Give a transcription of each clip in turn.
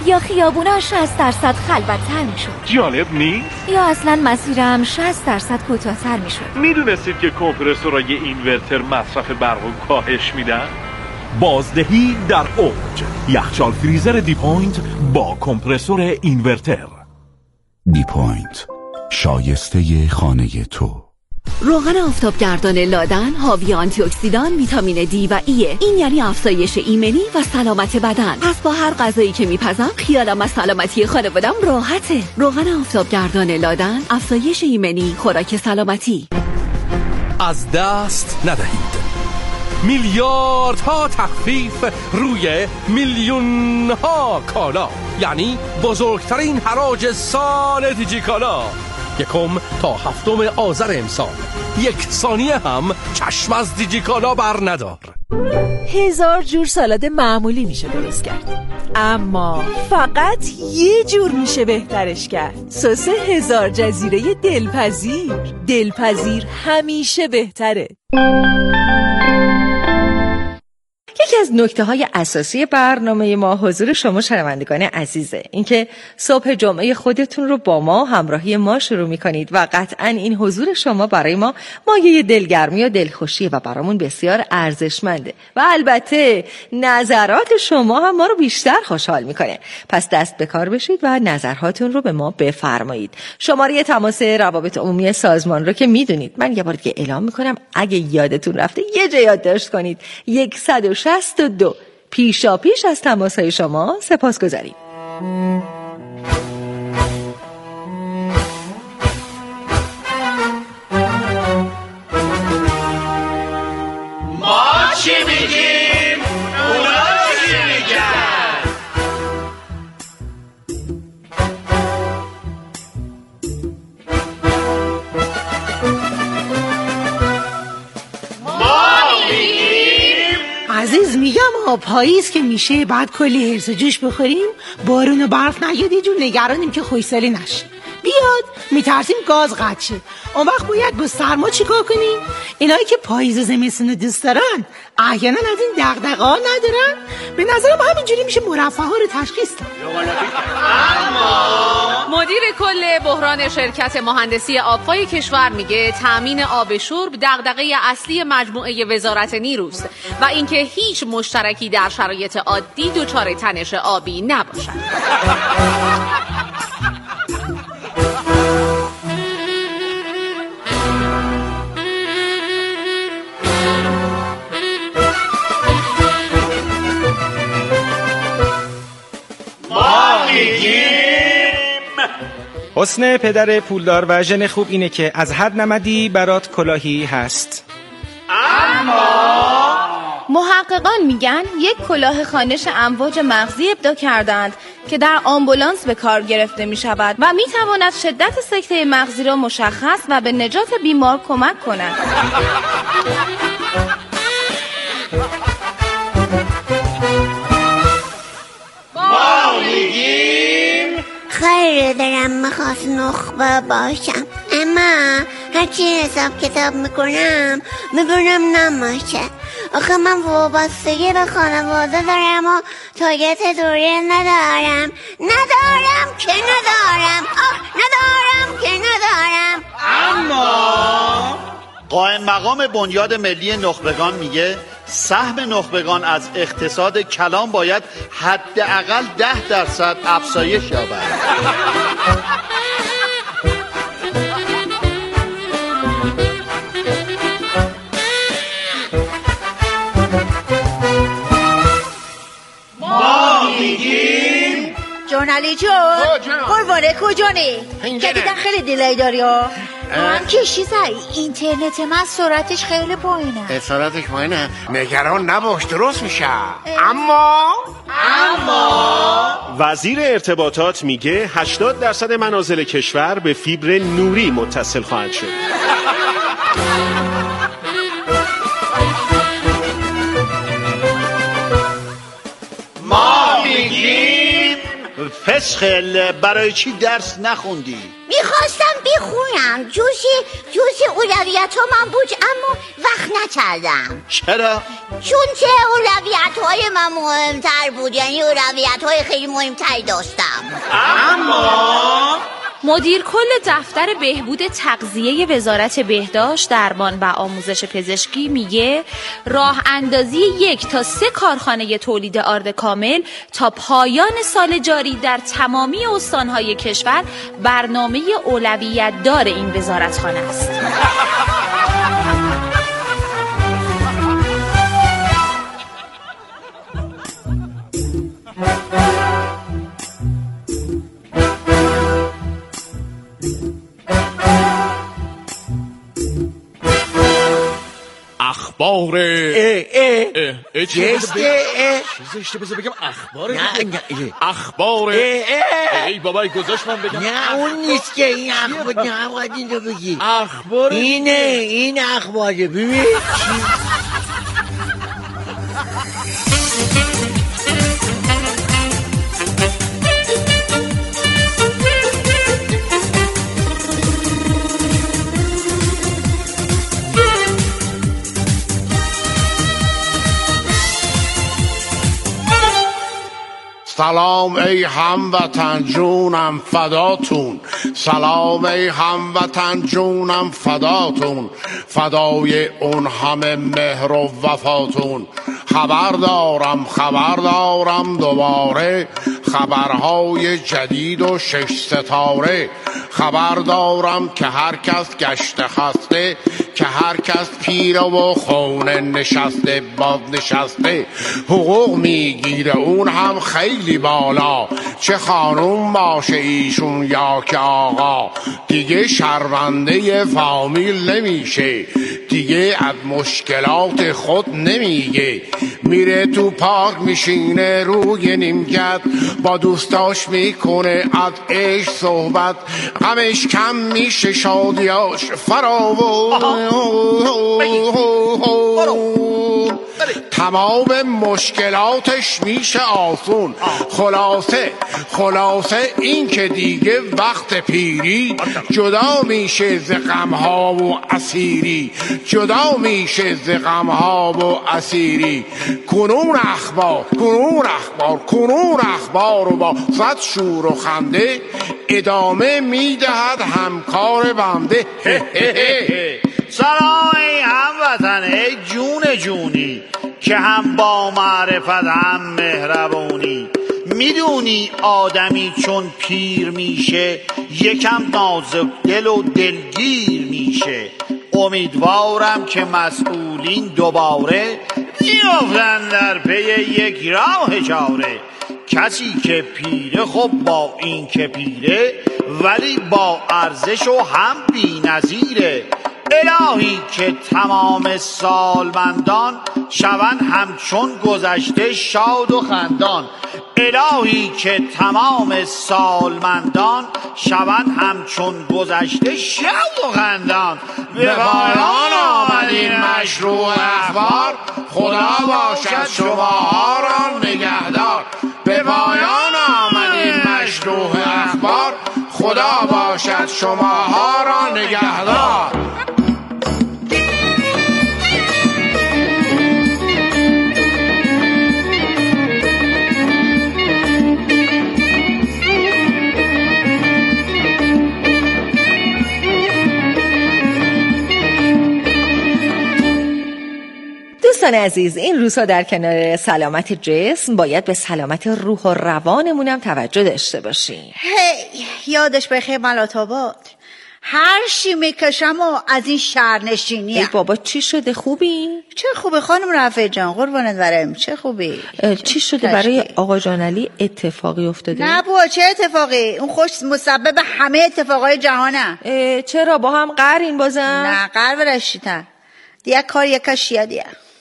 یا خیابونا 60% خلوت‌تر میشد. جالب نیست؟ یا اصلا مسیرم 60% کوتاه‌تر میشد. میدونستید که کمپرسورای اینورتر مصرف برق رو کاهش میدن؟ بازدهی در اوج. یخچال فریزر دیپوینت با کمپرسور اینورتر. دیپوینت، شایسته خانه تو. روغن آفتابگردان لادن حاوی آنتی اکسیدان، ویتامین دی و ایه. این یعنی افزایش ایمنی و سلامت بدن. پس با هر غذایی که میپزم خیالم از سلامتی خانوادم راحته. روغن آفتابگردان لادن، افزایش ایمنی، خوراک سلامتی. از دست ندهید. میلیاردها تخفیف روی میلیونها کالا، یعنی بزرگترین حراج سال دیجیکالا. 1 تا 7 آذر امسال. 1 ثانیه هم چشم از دیجیکالا بر ندار. 1000 جور سالاد معمولی میشه درست کرد، اما فقط یه جور میشه بهترش کرد. سس 1000 جزیره دلپذیر همیشه بهتره. یکی از نکته‌های اساسی برنامه ما حضور شما شنوندگان عزیزه. اینکه صبح جمعه خودتون رو با ما همراهی ما شروع می‌کنید و قطعاً این حضور شما برای ما مایه دلگرمی و دلخوشیه و برامون بسیار ارزشمنده و البته نظرات شما هم ما رو بیشتر خوشحال می‌کنه. پس دست به کار بشید و نظرهاتون رو به ما بفرمایید. شماره تماس روابط عمومی سازمان رو که میدونید. من یه بار دیگه اعلام می‌کنم اگه یادتون رفته یه جا یادداشت کنید. 162. پیشاپیش از تماس‌های شما سپاسگزاریم. ما چی میگیم؟ اونا چی میگن؟ عزیز میگم پاییز که میشه بعد کلی هرس و جوش بخوریم، بارون و برف نیاد، یه جور نگرانیم که خوشسالی نشه. بیاد میترسیم گاز قطع شه. اون وقت باید با سرما چیکار کنیم؟ اینایی که پاییز و زمستون رو دوست دارن احیانا از این دغدغه‌ها ندارن. به نظرم همینجوری میشه مرفه ها رو تشخیص داد. مدیر کل بحران شرکت مهندسی آبفای کشور میگه تامین آب شرب دغدغه اصلی مجموعه وزارت نیروست و اینکه هیچ مشترکی در شرایط عادی دچار تنش آبی نباشد. حسن پدر پولدار و ژن خوب اینه که از حد نمدی برات کلاهی هست. اما محققان میگن یک کلاه خانش امواج مغزی ابداع کردند که در آمبولانس به کار گرفته می شود و می تواند شدت سکته مغزی را مشخص و به نجات بیمار کمک کند. ما میگیم خیلی دلم میخواست نخبه باشم، اما هرچی حساب کتاب میکنم میبینم نماشه. آخه من وابستگی به خانواده دارم و تارگت دوری ندارم که ندارم اما قائم مقام بنیاد ملی نخبگان میگه سهم نخبگان از اقتصاد کلان باید حداقل 10% افزایش یابد. ما میگیم جورنالی جون قربانه کجانی؟ که دیدن خیلی دیلی داری ها. من کشی زایی اینترنت من سرعتش خیلی پایینه. سرعتش پایینه؟ نگران نباش درست میشه. اما وزیر ارتباطات میگه 80% منازل کشور به فیبر نوری متصل خواهد شد. ما میگیم فسخل برای چی درس نخوندی؟ میخواستم بخونم، جز اولویت ها من بود اما وقت نکردم. چرا؟ چون که اولویت های من مهمتر بود، یعنی اولویت های خیلی مهمتری داشتم. اما مدیر کل دفتر بهبود تغذیه وزارت بهداشت، درمان و آموزش پزشکی میگه راه اندازی 1 تا 3 کارخانه تولید آرد کامل تا پایان سال جاری در تمامی استانهای کشور برنامه اولویت دار این وزارتخانه است. اخبار زشته بذار بگم اخبار اخبار ای بابای گذاشت من بگم نه اون نیست که این اخبار نباید این رو بگی اخبار این اخباره ببین سلام ای هموطن جونم فداتون، سلام ای هموطن جونم فداتون، فدای اون همه مهر و وفاتون. خبر دارم دوباره خبرهای جدید و 6 ستاره. خبر دارم که هر کس گشته خسته، که هر کس پیره و خونه نشسته باز نشسته حقوق میگیره اون هم خیلی بالا، چه خانوم باشه ایشون یا که آقا. دیگه شرمنده فامیل نمیشه، دیگه از مشکلات خود نمیگه، میره تو پارک میشینه روی نیمکت با دوستاش میکنه از عشق صحبت، غمش کم میشه شادیاش فراوون، تمام مشکلاتش میشه آسون. خلاصه این که دیگه وقت پیری جدا میشه ز غمها و اسیری، جدا میشه ز غمها و اسیری. کنون اخبار و با صد شور و خنده ادامه میدهد همکار بنده. سلام ای هموطن ای جونی که هم با معرفت هم مهربونی. میدونی آدمی چون پیر میشه یکم نازک دل و دلگیر میشه. امیدوارم که مسئولین دوباره بیفتن در پی یک راه چاره. کسی که پیره خب با این که پیره ولی با ارزش و هم بی‌نظیره. الهی که تمام سالمندان شوند همچون گذشته شاد و خندان. الهی که تمام سالمندان شوند همچون گذشته شاد و خندان. به پایان آمد این مشروع اخبار، خدا باشد شماها را نگهدار. به پایان آمد این مشروع اخبار، خدا باشد شماها را نگهدار. دوستان عزیز، این روزها در کنار سلامت جسم باید به سلامت روح و روانمونم توجه داشته باشیم. یادش بخیر ملات آباد، هر چی میکشم و از این شهرنشینی. ای بابا چی شده؟ خوبی؟ چه خوبه خانم رفیع جان، قربونت برم. چه خوبی؟ چی شده؟ برای آقا جانعلی اتفاقی افتاده؟ نه بابا چه اتفاقی؟ اون خوش مسبب همه اتفاقای جهانه. چرا با هم قرین بازم؟ نه قرار رشیدن دیگه کار یکشیه دیگه.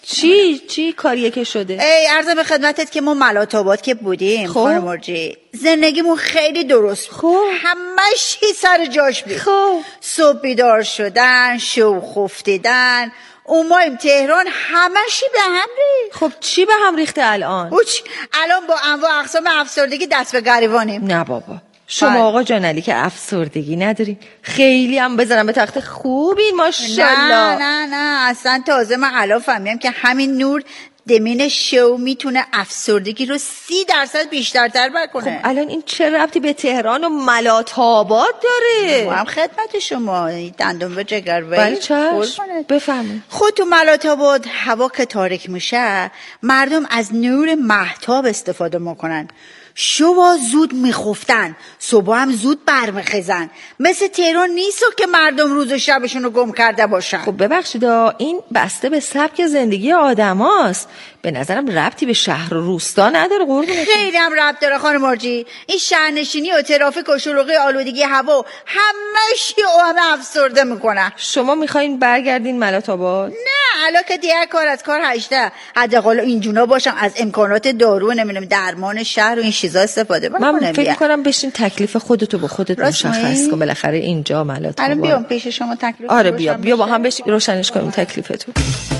چی کاریه که شده؟ ای عرض به خدمتت که ما ملات آباد که بودیم خانم مرجی، زندگیمون خیلی درست بود. همش سر جاش بود. صبح بیدار شدن، شو خفتیدن، اومایم تهران، همشی به هم ریخت. خب چی به هم ریخته الان؟ الان با انواع اقسام افسردگی دست به گریبانیم. نه بابا، شما آقا جانعلی که افسردگی ندارین، خیلی هم بذارم به تخت خوبی ماشاءالله. نه اصلا تازه من الان فهمیدم که همین نور دمین شو میتونه افسردگی رو 30% بیشترتر بکنه. خب الان این چه ربطی به تهران و ملات آباد داره؟ ما هم خدمت شما دندون به جگر وی. بله چشم، بفهمید. خود تو ملات آباد هوا که تاریک میشه مردم از نور مهتاب استفاده میکنن. شبا زود میخفتن، صبح هم زود برمیخیزن. مثل تهران نیست که مردم روز و شبشون رو گم کرده باشن. خب ببخشید، این بسته به سبک زندگی آدم هاست. به نظرم ربطی به شهر و روستا نداره. قربونت. خیلی هم ربط داره خانم مرجی. این شهرنشینی و ترافیک و شلوغی آلودگی هوا همش همه افسرده میکنه. شما میخواین برگردین ملات آباد؟ نه، الان که دیگه کار از کار 18. حداقل اینجونا باشم از امکانات دارو نمیدونم درمان شهر و این چیزا استفاده بکنم. من فکر می‌کنم بشین تکلیف خودتو با خودت مشخص کن. بالاخره اینجا ملات آباد. الان بیام پیش شما تکلیف. آره بیا با هم بشین روشنش کنیم تکلیفتو.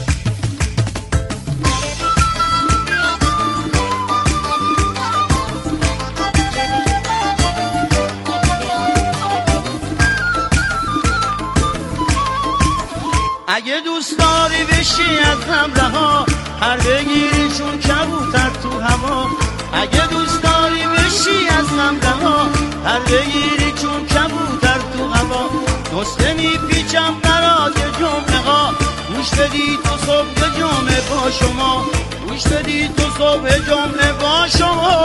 اگه دوست داری بشی از هم رها، پر بگیری چون کبوتر تو هوا. اگه دوست داری بشی از هم رها، پر بگیری چون کبوتر تو هوا. نسخه میپیچم برای جمعه ها، گوش بدی تو صبح جمعه با شما. گوش بدی تو صبح جمعه با شما.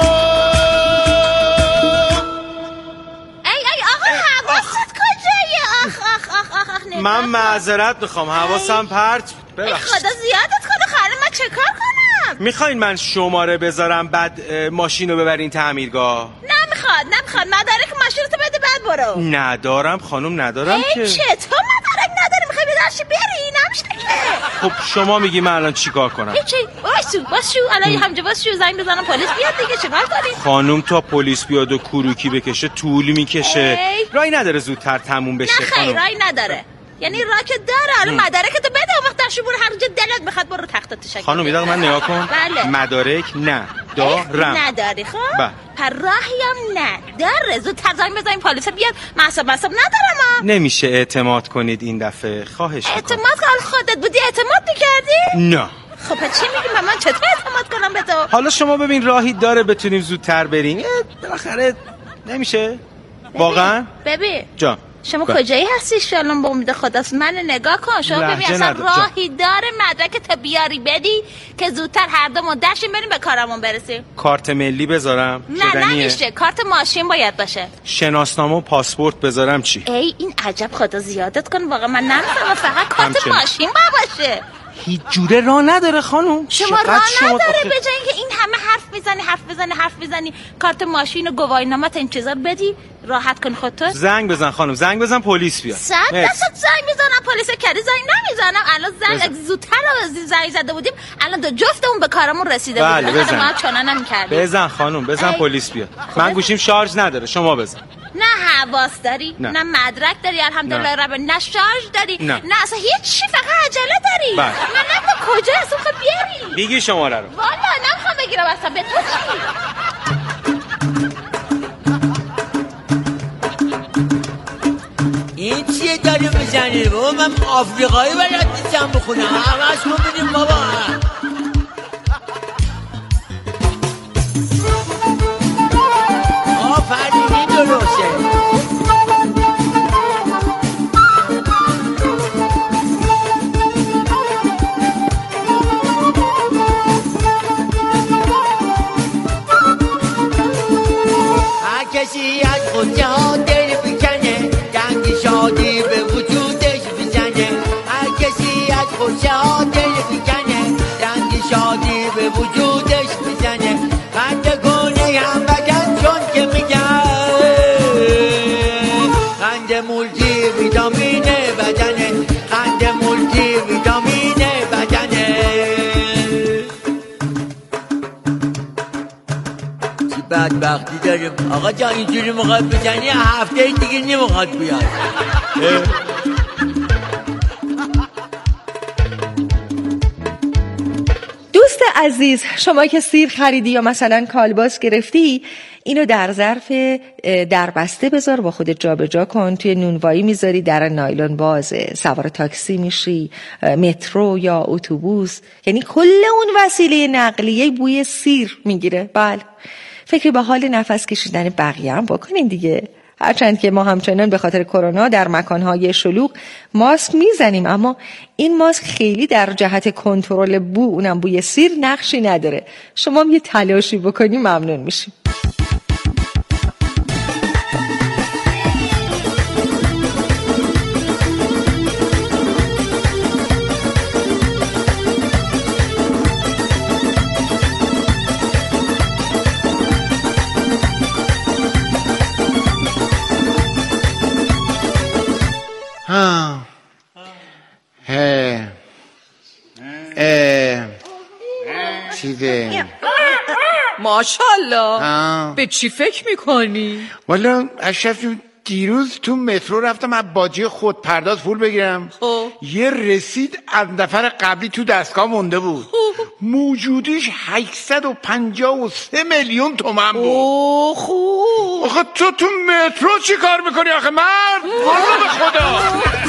ای آقا حواست کجایه؟ آخ من معذرت میخوام، حواسم پرت. ببخشید. خدا زیادت کنه خانم، من چه کار کنم؟ میخواین من شماره بذارم بعد ماشین رو ببرین تعمیرگاه؟ نمیخواد. مدارک ماشینتو بده بعد برو. ندارم خانم، ندارم که. چطور مدارک نداری؟ میخوای بدرشی بری؟ نمیشه که. خب شما میگی من الان چیکار کنم؟ هیچی، باشو الان همجا باشو، زنگ بزنم پلیس بیاد دیگه. چیکار کنی؟ خانم تا پلیس بیاد و کروکی بکشه طول میکشه. راهی نداره زودتر تموم بشه؟ نه خیر، راهی نداره. یعنی راه که داره. الان مدارکتو بده اون وقت درشو برو هر جا دلت بخواد برو تختت تشکر. خانم یه دقیقه من نگاه کن. بله. مدارک نه دارم. نداری خب؟ پر راهی هم نه داره. زودتر زنگ بزنیم پلیس بیاد. مصاب ندارم ها. نمیشه اعتماد کنید این دفعه، خواهش میکنم. اعتماد کن خودت بودی اعتماد میکردی؟ نه. خب چی میگی؟ من چطور اعتماد کنم به تو؟ حالا شما ببین راهی داره بتونیم زودتر بریم. بالاخره نمیشه واقعا؟ ببین جان شما کجایی هستی شالون؟ با امید خداست من نگاه کن. شما ببین اصلا راهی داره مدرک بیاری بدی که زودتر هر دو مدرشیم بریم به کارمون برسیم. کارت ملی بذارم؟ نه نمیشه، کارت ماشین باید باشه. شناسنامه و پاسپورت بذارم چی؟ ای این عجب، خدا زیادت کن واقعا. من نمیفهمم، فقط کارت ماشین باید باشه. هیچ جوره راه نداره خانم. شما راه نداره به جای اینکه این همه حرف بزنی کارت ماشین و گواهینامه این چیزا بدی راحت کن خودت. زنگ بزن خانم، زنگ بزن پلیس بیاد. 100% زنگ میزنم پلیس کردی زنگ نمیزنم. الان زنگ زودتر زنگ زده بودیم الان دو جفتمون به کارمون رسیده بله بودیم. بزن. ما چونه نمی‌کردیم. بزن خانم، بزن پلیس بیاد. من گوشیم شارژ نداره، شما بزن. نه حواس داری، نه مدرک داری الحمدلله رب، نه شارژ داری، نه اصلا هیچ چی، فقط عجله داری. من نمیدونم کجا اصلا خب بیاری. بگی شماره رو. والا نمیخوام بگیرم اصلا. به تو چی؟ این چیه داری میزنی؟ بابا من آفریقایی بلد نیستم بخونم. عوض کن بدیم بابا. آفرینی درسته. کسی از خود جهان دل بکنه، دنگ شادی به وجودش بزنه. هر کسی از خود جهان دل بکنه، دنگ شادی به وجودش بزنه. خنده کنه هم بگن چون که میگن خنده مولتی ویتامین بدنه. خنده مولتی ویتامین بدنه. بدبختی داریم. آقا جان اینجوری میخواد بزنی هفته دیگه نمیخواد بیاد. دوست عزیز، شما که سیر خریدی یا مثلا کالباس گرفتی، اینو در ظرف دربسته بذار، با خودت جابجا کن. توی نونوایی میذاری، در نایلون بازه، سوار تاکسی میشی، مترو یا اتوبوس، یعنی کل اون وسیله نقلیه بوی سیر میگیره. بله، فکری به حال نفس کشیدن بقیه هم بکنین دیگه. هرچند که ما همچنان به خاطر کرونا در مکانهای شلوغ ماسک میزنیم، اما این ماسک خیلی در جهت کنترل بو، اونم بوی سیر، نقشی نداره. شما هم یه تلاشی بکنی ممنون میشیم. چیزه ماشالله. به چی فکر میکنی؟ والا اشرف جون، دیروز تو مترو رفتم از باجی خودپرداز پول بگیرم. یه رسید از نفر قبلی تو دستگاه مونده بود. موجودیش 853 میلیون تومن بود. آخه تو مترو چی کار میکنی آخه مرد؟ والا به خدا.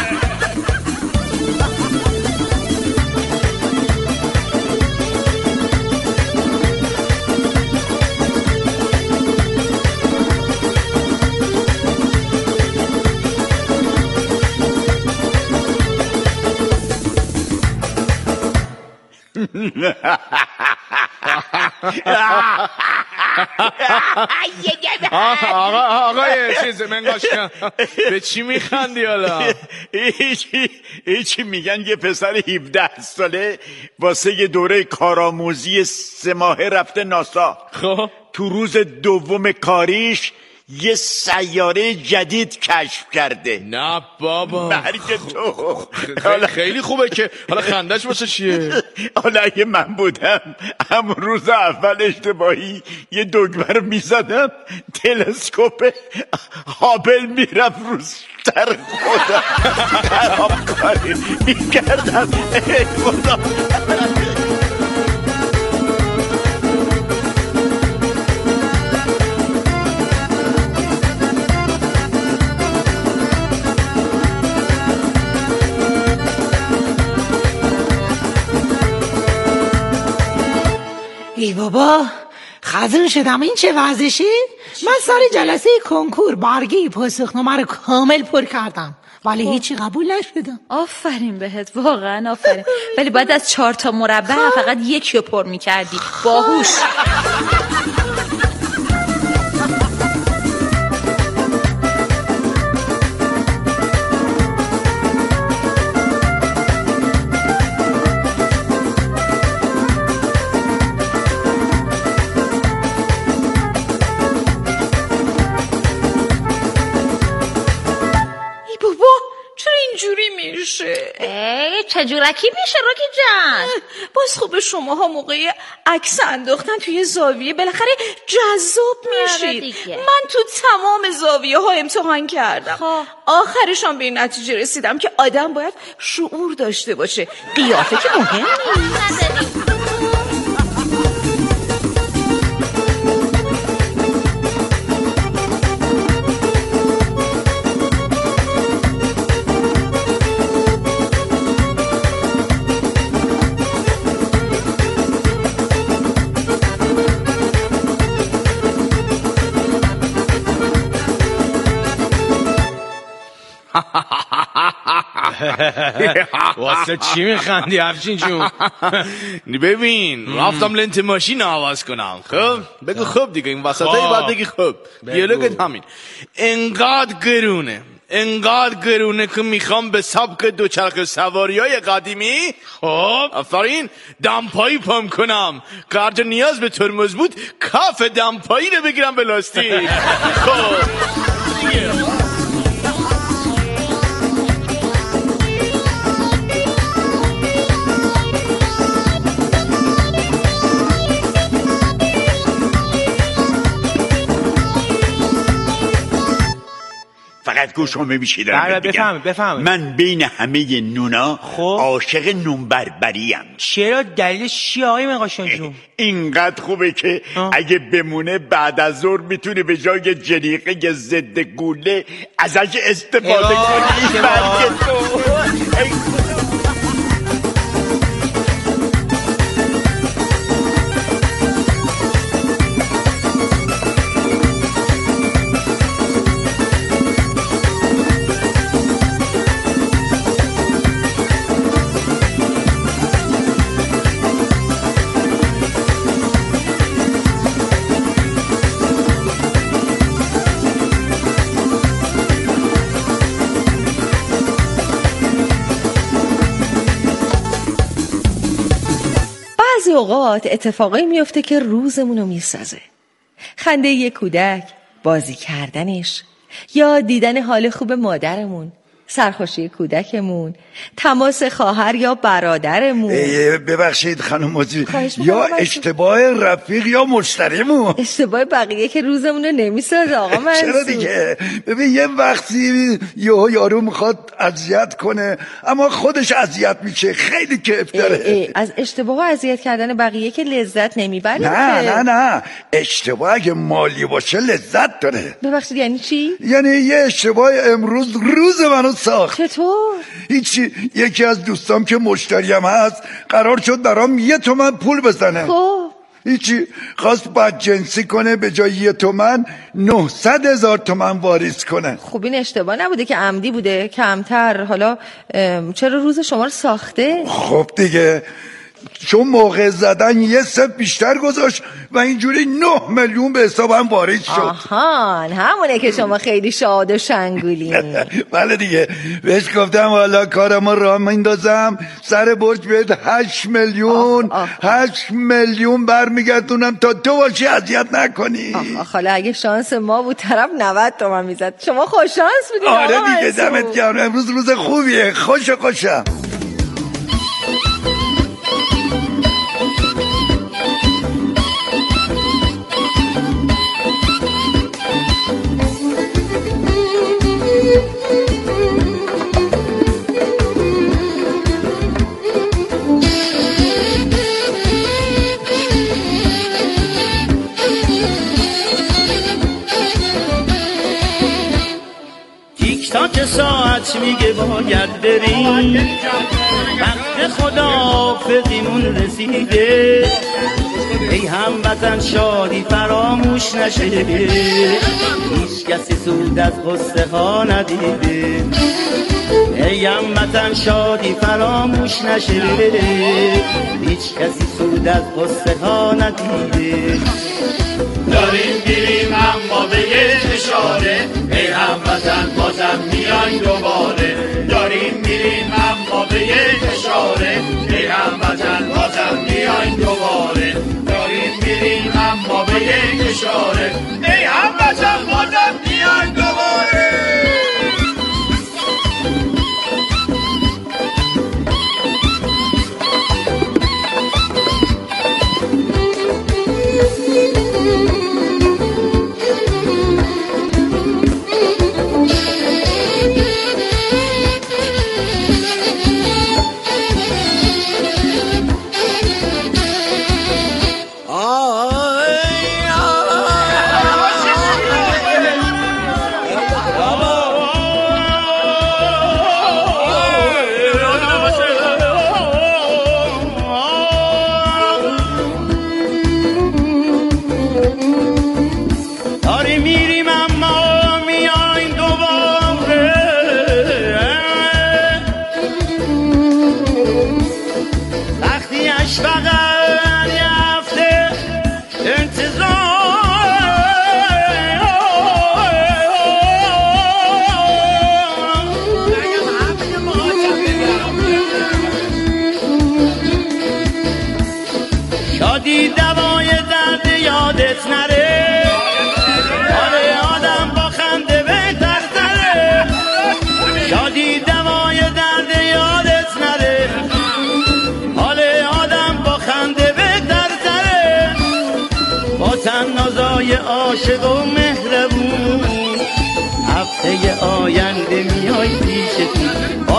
آقای چیز منگاشکن، به چی میخندی حالا؟ ایچی میگن یه پسر 17 ساله واسه یه دوره کارآموزی 3 ماهه رفته ناسا. خب تو روز دوم کاریش یه سیاره جدید کشف کرده. نه بابا، مرگ تو. خیلی خوبه که حالا خندش واسه چیه؟ حالا اگه من بودم همون روز اول اشتباهی یه دکمه رو میزدم، تلسکوپ هابل میرفت رو سر خودم، خراب کاری میکردم. خدا ای بابا، خزن شدم. این چه وضعشه؟ من سر جلسه کنکور برگه پاسخنامه رو کامل پر کردم، ولی هیچی قبول نشدم. آفرین بهت، واقعا آفرین. ولی باید از 4 تا مربع فقط یکی رو پر میکردی. باهوش. چجورکی میشه روکی جان؟ باز خوب شماها موقع عکس انداختن توی زاویه بالاخره جذاب میشید. من تو تمام زاویه ها امتحان کردم. آخرشان به این نتیجه رسیدم که آدم باید شعور داشته باشه. قیافه که مهم نیست. واسه چی میخندی افشین جون؟ ببین رفتم لنت ماشین عوض کنم. خب بگو خب دیگه، این وسطایی باید بگی خب. دیالوگت همین. انقدر گرونه که میخوام به سبک دوچرخه سواری های قدیمی، خب آفرین، دمپایی پام کنم که هرجا نیاز به ترمز بود کاف دمپایی رو بگیرم به لاستیک. خب فقط گوشو میشی دارم بفهم. من بین همه نونا عاشق نون بربریم. چرا؟ دلیلش چیه آقای مقاشان جون؟ اینقدر خوبه که اگه بمونه بعد از ظهر میتونی به جای جلیقه ضد گوله ازش استفاده کنی. بعضی اوقات اتفاقایی میفته که روزمونو میسازه. خنده یک کودک، بازی کردنش، یا دیدن حال خوب مادرمون، سرخوشی کودکمون، تماس خواهر یا برادرمون. ببخشید خانم مدیر، یا اشتباه رفیق یا مشتریمون. اشتباه بقیه که روزمونو نمیسازه آقا منصور. چرا دیگه؟ ببین یه وقتی یارو میخواد اذیت کنه اما خودش اذیت میشه، خیلی کیف داره. از اشتباه و اذیت کردن بقیه که لذت نمیبره. نه اشتباه اگه مالی باشه لذت داره. ببخشید یعنی چی؟ یعنی یه اشتباه امروز روز منو ساخت. چطور؟ هیچی، یکی از دوستام که مشتریم هست قرار شد برام 1 تومن پول بزنه. خب هیچی، خواست بدجنسی کنه، به جای 1 تومن 900,000 تومن واریز کنه. خب این اشتباه نبوده که عمدی بوده؟ کمتر. حالا چرا روز شما رو ساخته؟ خب دیگه چون موقع زدن 1 سنت بیشتر گذاشت و اینجوری 9 میلیون به حسابم وارد شد. آهان، همونه که شما خیلی شاد و شنگولین. بله دیگه، بهش گفتم حالا کارمو راه میندازم، سر برج بهت 8 میلیون 8 میلیون برمیگردونم تا تو باشی اذیت نکنی. حالا اگه شانس ما بود طرف 90 تومن میزد. شما خوش شانس بودید. آره دیگه، دمت گرم، امروز روز خوبیه. خوشم. تاک ساعت میگه باید بریم، وقت خداحافظیمون رسیده. ای هموطن شادی فراموش نشه، هیچ کسی سود از قصه ها ندیده. ای هموطن شادی فراموش نشه، هیچ کسی سود از قصه ها ندیده. داریم گیریم اما به یه اشاره، ای هموطن بازم میاین دوباره. داریم میریم اما به یه اشاره، ای هموطن بازم میاین دوباره. داریم میریم اما به یه اشاره، ای هموطن بازم میاین دوباره.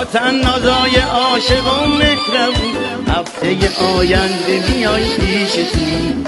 وطن نازای عاشقان مهربون، هفته آینده میای پیشتون.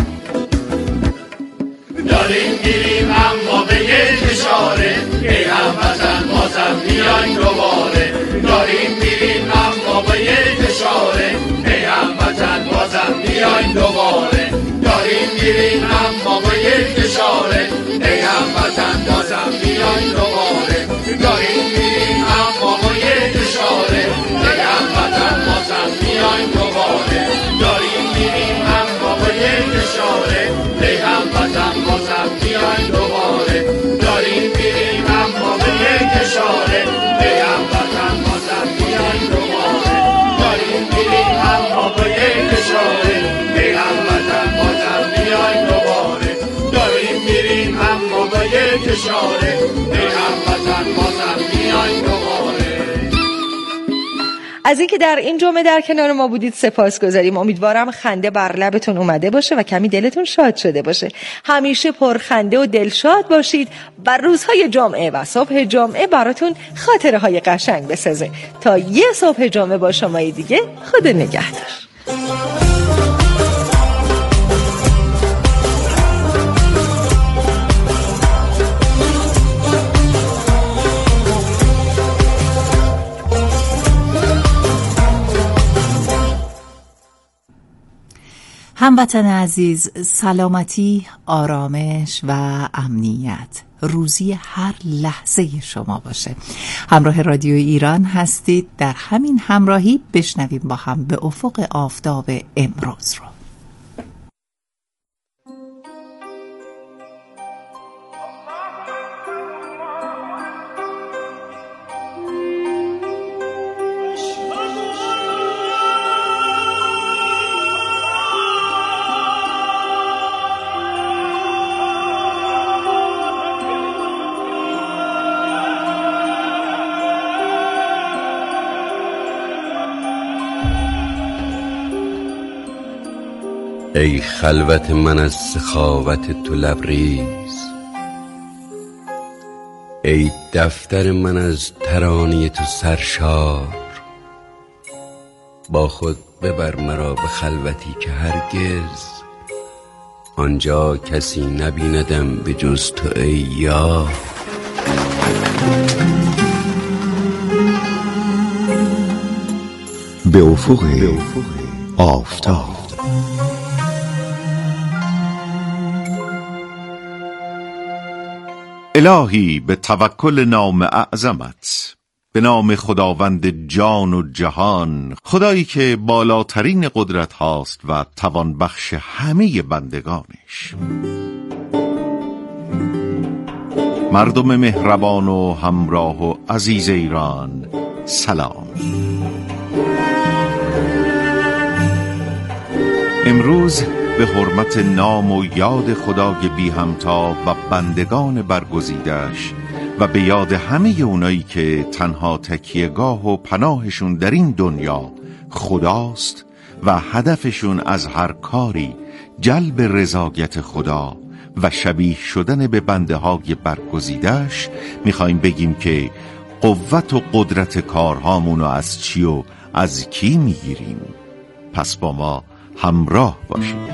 داریم گیریم اما به یک اشاره، ای هموطن بازم بیاین دوباره. داریم میریم اما به یک اشاره، ای هموطن بازم بیاین دوباره. داریم میریم اما به یک اشاره، ای هموطن بازم بیاین دوباره. داریم میریم اما به یک اشاره، ای هموطن بازم بیاین دوباره. داریم میریم اما به یک اشاره، ای هموطن بازم بیاین دوباره. داریم میریم اما به یک اشاره، ای هموطن بازم بیاین دوباره. داریم میریم اما به یک اشاره، ای هموطن بازم بیاین دوباره. داریم میریم اما به یک اشاره، ای هموطن بازم بیاین دوباره. از اینکه در این جمعه در کنار ما بودید سپاسگزاریم. امیدوارم خنده بر لبتون اومده باشه و کمی دلتون شاد شده باشه. همیشه پرخنده و دلشاد باشید و روزهای جمعه و صبح جمعه براتون خاطره های قشنگ بسازه. تا یه صبح جمعه با شمای دیگه، خدا نگهدار. هموطن عزیز، سلامتی، آرامش و امنیت روزی هر لحظه شما باشه. همراه رادیو ایران هستید. در همین همراهی بشنویم با هم به افق آفتاب امروز رو. ای خلوت من از سخاوت تو لبریز، ای دفتر من از ترانه تو سرشار. با خود ببر مرا به خلوتی که هرگز آنجا کسی نبیندم به جز تو ای یار. به افق آفتاب. الهی به توکل نام اعظمت، به نام خداوند جان و جهان، خدایی که بالاترین قدرت هاست و توان بخش همه بندگانش. مردم مهربان و همراه و عزیز ایران، سلام. امروز به حرمت نام و یاد خدای بی همتا و بندگان برگزیدش و به یاد همه اونایی که تنها تکیهگاه و پناهشون در این دنیا خداست و هدفشون از هر کاری جلب رضایت خدا و شبیه شدن به بنده های برگزیدش، میخوایم بگیم که قوت و قدرت کارهامونو از چی و از کی میگیریم. پس با ما همراه باشید.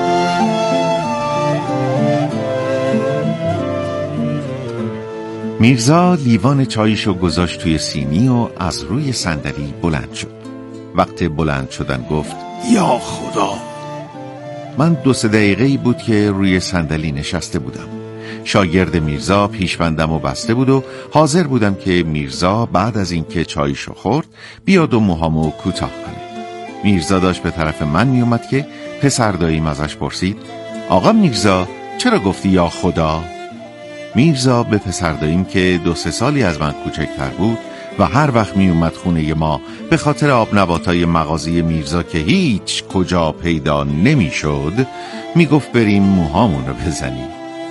میرزا لیوان چایشو گذاشت توی سینی و از روی صندلی بلند شد. وقت بلند شدن گفت یا خدا. من 2-3 دقیقه‌ای بود که روی صندلی نشسته بودم. شاگرد میرزا پیشبندم و بسته بود و حاضر بودم که میرزا بعد از اینکه چایشو خورد بیاد و موهامو کوتاه کنه. میرزا داشت به طرف من می اومد که پسر داییم ازش پرسید آقا میرزا چرا گفتی یا خدا؟ میرزا به پسر داییم که 2-3 سالی از من کوچکتر بود و هر وقت می اومد خونه ما به خاطر آب نباتای مغازه میرزا که هیچ کجا پیدا نمی شد می گفت بریم موهامون رو بزنیم.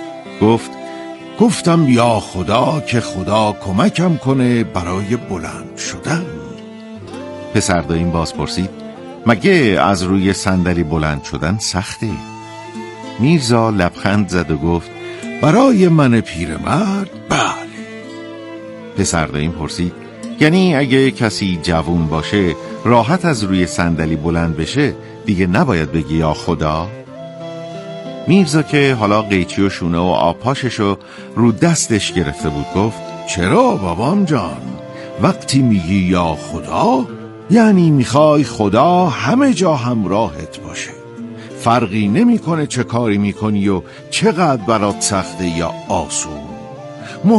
گفتم یا خدا که خدا کمکم کنه برای بلند شدن. پسر داییم باز پرسید مگه از روی صندلی بلند شدن سخته؟ میرزا لبخند زد و گفت برای من پیرمرد بله. پسر داییم پرسید یعنی اگه کسی جوون باشه راحت از روی صندلی بلند بشه دیگه نباید بگی یا خدا؟ میرزا که حالا قیچی و شونه و آبپاششو رو دستش گرفته بود گفت چرا بابام جان؟ وقتی میگی یا خدا یعنی میخوای خدا همه جا همراهت باشه، فرقی نمیکنه چه کاری میکنی و چقدر برات سخته یا آسون.